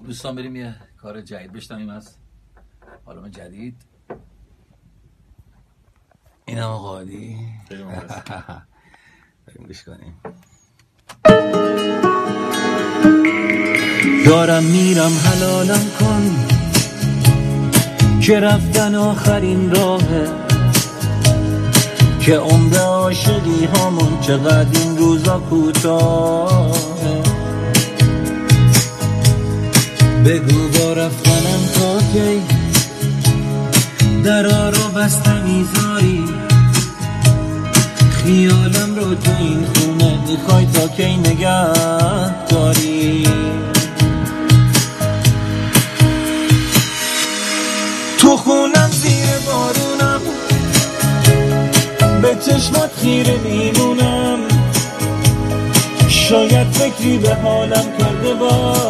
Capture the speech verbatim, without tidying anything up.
دوستان بریم یه کار جدید بشنویم از آلبوم جدید. این هم قادی بریم گوش کنیم. دارم میرم حلالم کن که رفتن آخرین راهه، که عمر عاشقی هامون چقدر این روزا کوتاهه. بگو با رفتنم تا کی درا رو بسته میذاری، خیالم رو تو این خونه میخوای تا کی نگه داری. تو خونم زیر بارونم، به چشمات خیره میمونم، شاید فکری به حالم کرده با